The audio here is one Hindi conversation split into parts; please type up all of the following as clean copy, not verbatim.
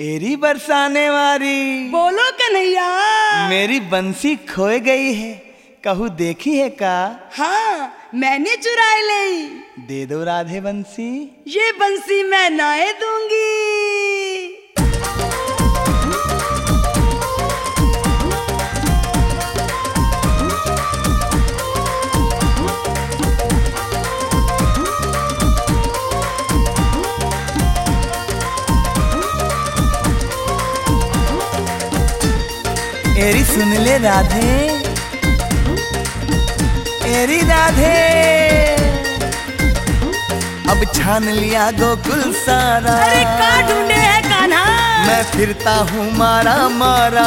एरी बरसाने वाली बोलो कन्हैया। मेरी बंसी खोए गई है, कहूँ देखी है का? हाँ मैंने चुराई ली। दे दो राधे बंसी। ये बंसी मैं नाए दूंगी। एरी सुन ले राधे, एरी राधे, अब छान लिया गोकुल सारा। अरे का ढूंढे है कान्हा? मैं फिरता हूँ मारा मारा।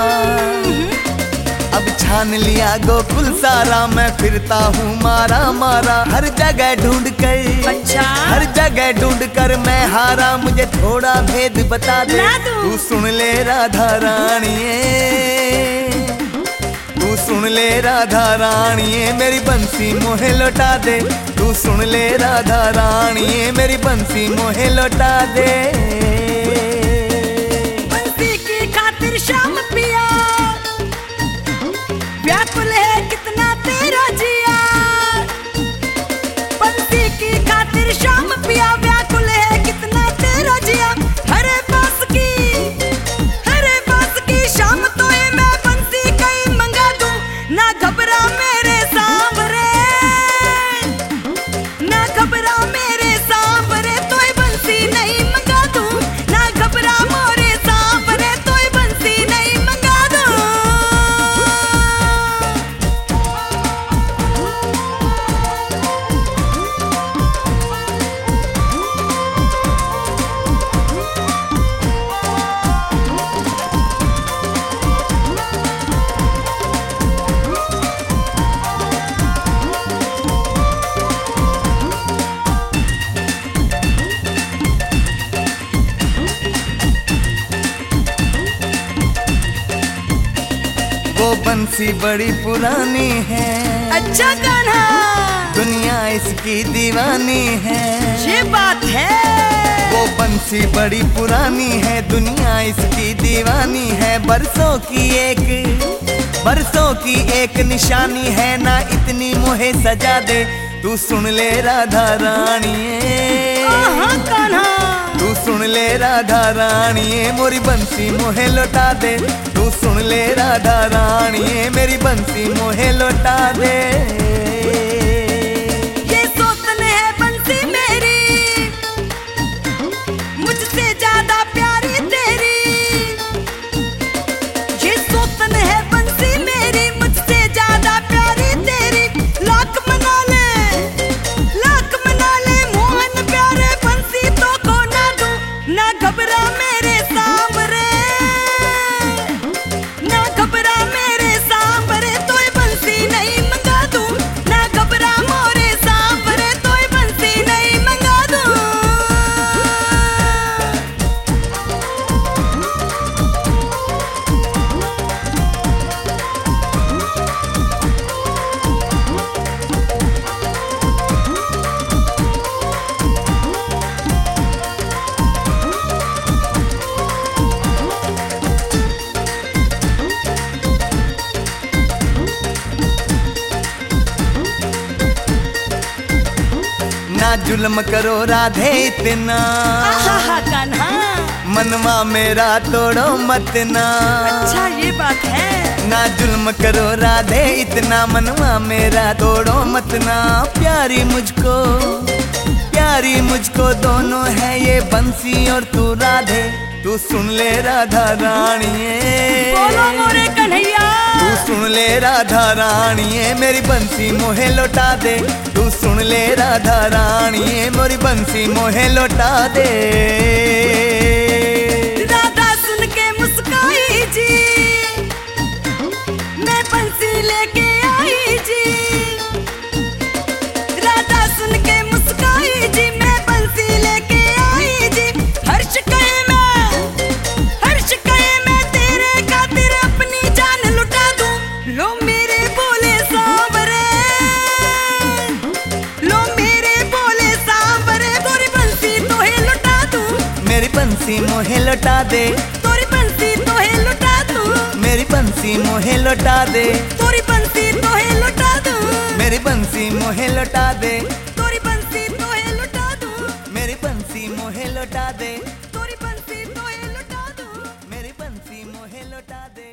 अब छान लिया गोकुल सारा, मैं फिरता हूँ मारा मारा। हर जगह ढूंढ कर, अच्छा हर जगह ढूंढ कर मैं हारा। मुझे थोड़ा भेद बता दे, तू सुन ले राधा रानिए, तू सुन ले राधा रानिए, मेरी बंसी मोहे लौटा दे। तू सुन ले राधा रानिए, मेरी बंसी मोहे लौटा दे। बंसी की खातिर शाम पिया, व्याकुल है कितना तेरा जिया। बंसी की खातिर शाम पिया, व्याकुल है कितना तेरा जिया। हरे बास की शाम तो है, मैं बंसी कहीं मंगा दूं। ना घबरा मेरे सांवरे, ना घबरा मेरे सांवरे, तो बंसी नहीं मंगा दूं। ना घबरा मोरे सांवरे, तो बंसी नहीं मंगा दूं। वो बंसी बड़ी पुरानी है, अच्छा कान्हा, दुनिया इसकी दीवानी है। ये बात है। वो बंसी बड़ी पुरानी है, दुनिया इसकी दीवानी है। बरसों की एक निशानी है, ना इतनी मोहे सजा दे। तू सुन ले राधा रानिए, कान्हा, तू सुन ले राधा रानिए, मोरी बंसी मोहे लौटा दे। तू सुन ले राधा रानिए, मेरी बंसी मोहे लौटा दे। ये सोतन है बंसी मेरी, मुझसे ज्यादा प्यारी तेरी। ये सोतन है बंसी मेरी, मुझसे ज्यादा प्यारी तेरी। लाख मना ले मोहन प्यारे, बंसी तो खो ना दूं। ना घबरा मेरे सांवरे, ना घबरा मेरे सांवरे, तो बंसी नहीं मंगा दूं। ना घबरा मोरे सांवरे, तो बंसी नहीं मंगा दूं। ना जुल्म करो राधे इतना, कान्हा, मनवा मेरा तोड़ो मत ना। अच्छा ये बात है। ना जुल्म करो राधे इतना, मनवा मेरा तोड़ो मत ना। प्यारी मुझको दोनों है ये बंसी और तू राधे। तू सुन ले राधा रानिए, बोलो मोरे कन्हैया, तू सुन ले राधा रानिए, मेरी बंसी मोहे लौटा दे। तू सुन ले राधा रानिए, मेरी बंसी मोहे लौटा दे। राधा सुन के मुस्काई जी, मैं बंसी लेके आई जी। राधा सुन के मुस्काई जी, मैं बंसी लेके आई जी। हर्ष कहे मैं तेरे खातिर अपनी जान लुटा दूं। लो मेरे बोले सांवरे, लो मेरे बोले सांवरे, गोरी बंसी तो है लुटा दूं। मेरी बंसी लौटा दे, तोरी बंसी तोहे लुटा दूं, मेरी बंसी मोहे लौटा दे, तोरी बंसी तोहे लुटा दूं, मेरी बंसी मोहे लौटा दे, तोरी बंसी तोहे लुटा दूं, मेरी बंसी मोहे लौटा दे, तोरी बंसी तोहे लुटा दूं, मेरी बंसी मोहे लौटा दे।